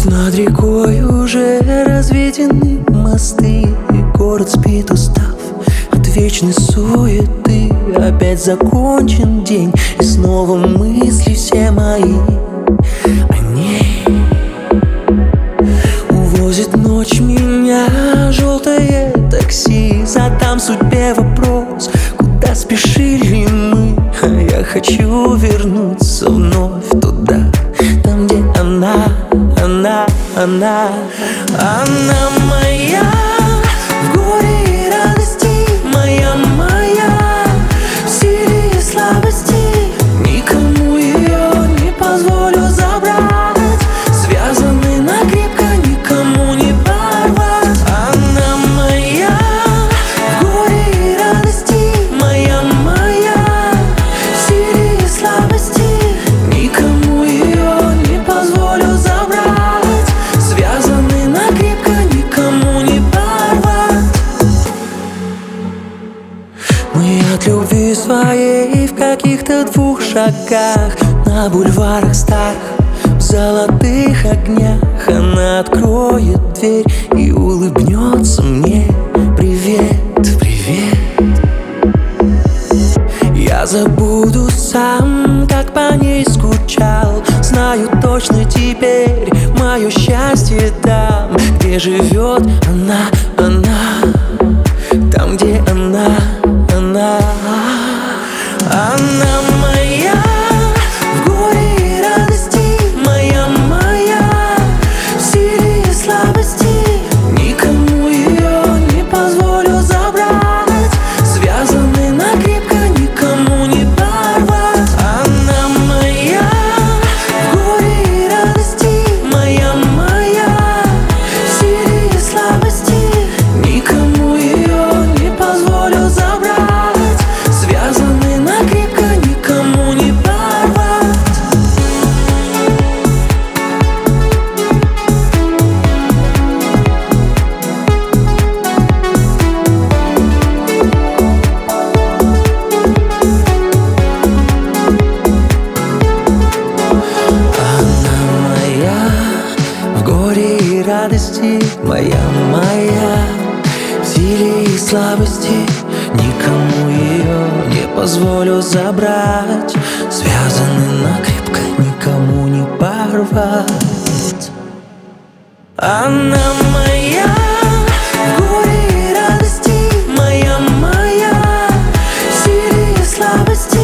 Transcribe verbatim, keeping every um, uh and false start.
Над рекой уже разведены мосты, и город спит, устав от вечной суеты. Опять закончен день, и снова мысли все мои о ней. Увозит ночь меня желтое такси. Задам судьбе вопрос, куда спешили мы. А я хочу вернуться вновь туда, там, где она, она, она. Она моя в горе и радости, моя, моя в силе и слабости. Никому ее не позволю забрать, связаны накрепко, никому не порвать. Она моя в горе и радости, моя, моя в силе и слабости. Никому ее не позволю забрать, связаны накрепко, никому не порвать. Мы от любви своей в каких-то двух шагах, на бульварах старых, в золотых огнях. Она откроет дверь и улыбнется мне: привет, привет. Я забуду сам, как по ней скучал. Знаю точно теперь, мое счастье там, где живет она, она. Там, где она, она. Она моя в горе и радости, моя, моя в силе и слабости. Никому ее не позволю забрать, связаны накрепко, никому не порвать. Она моя в горе и радости, моя, моя в силе и слабости. Никому ее не позволю забрать, связаны накрепко, никому не порвать. Она моя в горе и радости, моя, моя в силе и слабости. Никому ее не позволю забрать, связаны накрепко, никому не порвать. Она моя в горе и радости, моя, моя в силе и слабости.